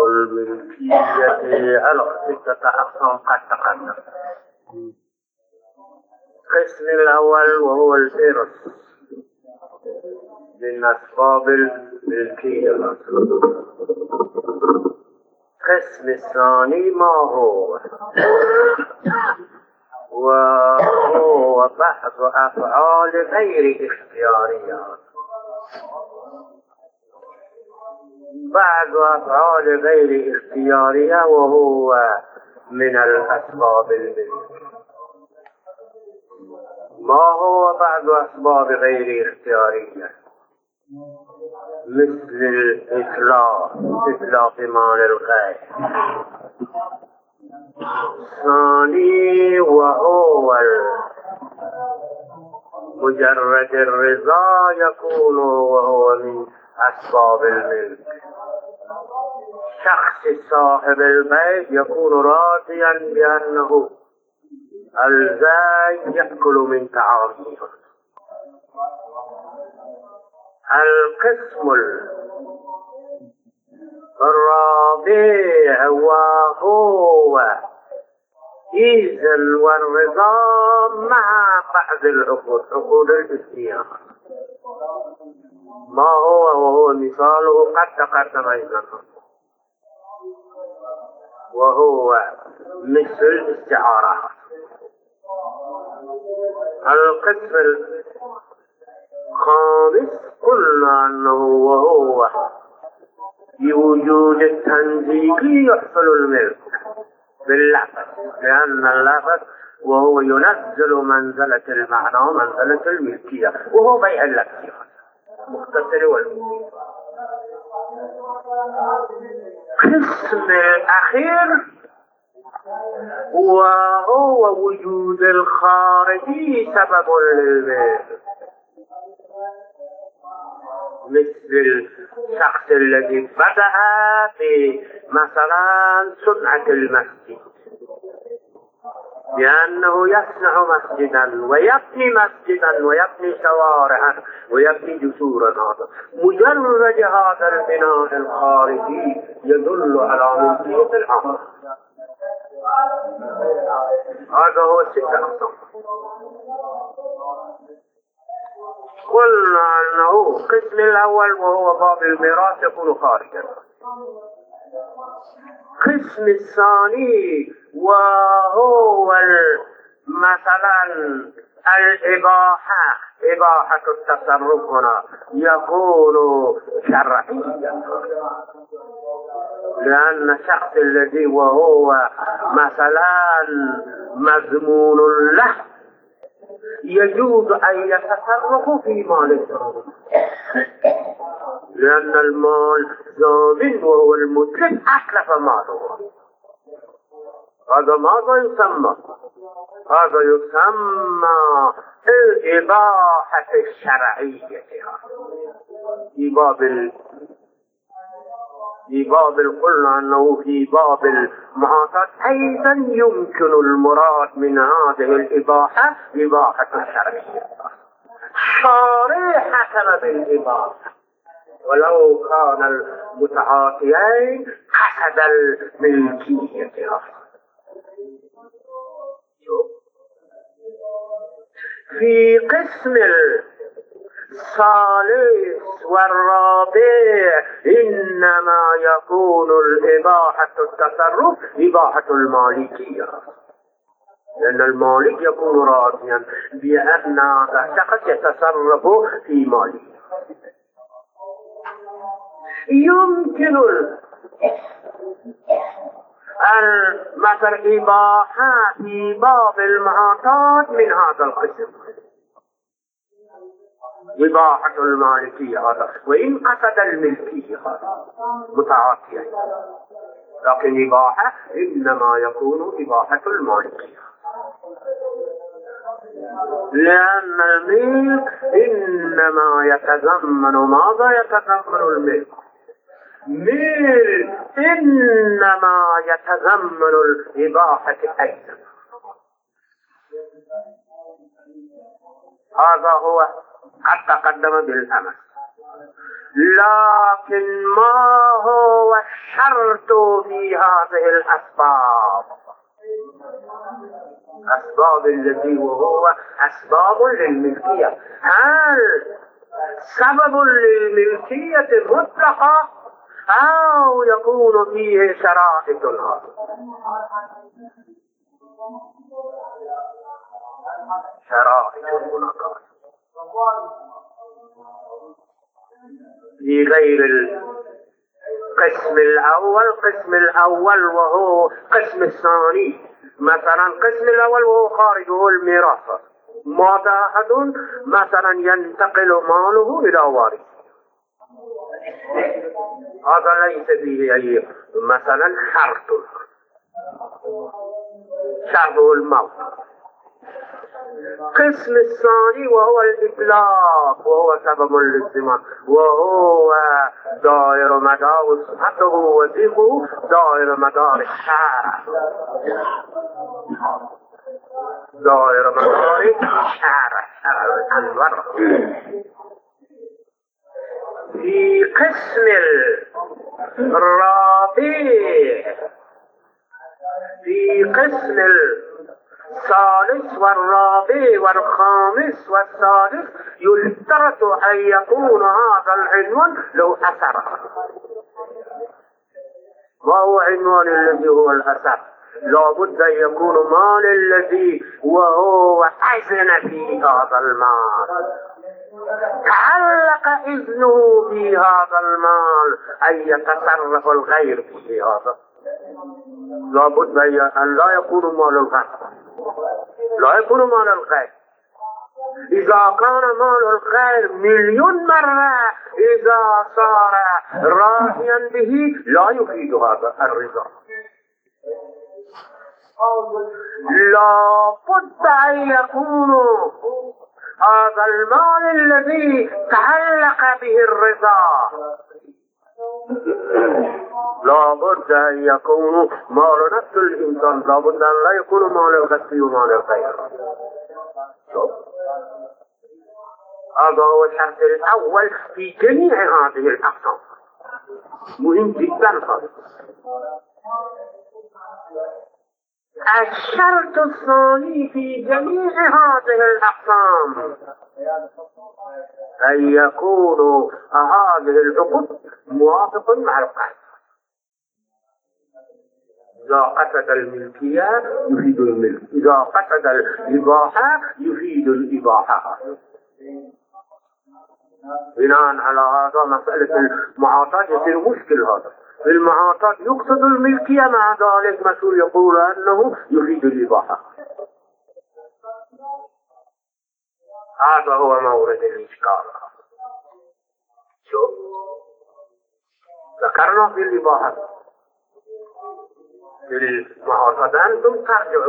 الملكية على 6 أقسام قد تقدم. القسم الأول وهو الإرث من أسباب الملكية. القسم الثاني ما هو؟ وهو بحث أفعال غير اختيارية. بعض أفعال غير اختيارية وهو من الأسباب الملكية. ما هو بعض أسباب غير اختيارية؟ مثل إتلاف مال الغير. ثاني وهو مجرد الرضا يكون وهو من أسباب الملك. شخص صاحب البيت يكون راضيا بأنه الزوج يأكل من طعامه. القسم الرابع وهو إذن والرضا مع بعض العقود، عقود الاستياء. ما هو وهو مثاله قد تقدم أيضا، وهو مثل الاستعارة. القسم الخامس قلنا أنه وهو بوجود التنزيل يحصل الملك باللفظ، لأن اللفظ وهو ينزل منزلة المعنى ومنزلة الملكية، وهو بيع اللفظ مختصر والمفيد. القسم الأخير وهو وجود الخارجي سبب للملك، مثل الشخص الذي بدأ مثلا صنعة المسجد، لأنه يصنع مسجدا ويبني مسجدا ويبني شوارعا ويبني جسورا. هذا مجرد هذا البناء الخارجي يدل على ملكية الأمر. هذا هو 6 أقسام. قلنا أنه القسم الأول وهو باب الميراث يكون خارجا. القسم الثاني وهو مثلا الإباحة، إباحة التصرف هنا يكون شرعيا، لأن الشخص الذي وهو مثلا مذمون له يجوز أن يتصرف في ماله، لأن المال ضامن وهو المتلف أتلف ماله. هذا ماذا يسمى؟ هذا يسمى الإباحة الشرعية. في باب قلنا أنه في باب المعاصات أيضا يمكن المراد من هذه الإباحة إباحة الشرعية صريحة بالإباحة، ولو كان المتعاطيين قصد الملكية. في قسم الثالث والرابع إنما يكون الإباحة التصرف إباحة المالكية، لأن المالك يكون راضيا بأن هذا الشخص يتصرف في ماله. يمكن مثل إباحة في باب المعاطات من هذا القسم، إباحة المالكية هذا، وإن قصد الملكية هذا متعاطيا، لكن إباحة إنما يكون إباحة المالكية، لأن الملك إنما يتضمن ماذا يتضمن الملك؟ ملك إنما يتضمن الإباحة أيضا. هذا هو قد تقدم بالأمس. لكن ما هو الشرط في هذه الأسباب؟ أسباب الذي وهو أسباب للملكية، هل سبب للملكية مطلقة أو يكون فيه شرائط؟ شرائط مناقضة في غير القسم الأول وهو قسم الثاني. مثلا قسم الأول وهو خارجه الميراث، مات أحد مثلا ينتقل ماله إلى وارث، هذا ليس فيه أي مثلا شرطه الموت. قسم الثاني وهو الإطلاق وهو سبب للزمان، وهو دائر مدار صحته وذيقه دائر مدار الشارع، دائر مدار الشارع الأنور. في قسم الرابع، في قسم الثالث والرابع والخامس والسادس يشترط أن يكون هذا العنوان له أثر. وهو عنوان الذي هو الأثر لابد أن يكون مال الذي وهو أذن في هذا المال، تعلق إذنه في هذا المال أن يتصرف الغير في هذا. لابد أن لا يكون مال الغير، لا يكون مال الغير. إذا كان مال الغير مليون مرة إذا صار راضيا به لا يفيد هذا الرضا. لابد أن يكون هذا المال الذي تعلق به الرضا، لابد أن يكون مال نفس الإنسان، لابد أن لا يكون مال الغسل ومال الغير. هذا هو الشرط الأول في جميع هذه الأقسام، مهم جدا هذا. الشرط الثاني في جميع هذه الأقسام أن يكون هذه العقود موافق مع القاعدة. إذا قصد الملكية يفيد الملك، إذا قصد الإباحة يفيد الإباحة. بناء على هذا مسألة المعاطاة يصير مشكل. هذا المعاطاة يقصد الملكية، مع ذلك مسؤول يقول أنه يفيد الإباحة. هذا هو مورد الإشكال. شوف ذكرنا في الإباحة في المعاطاة أنتم ترجعوا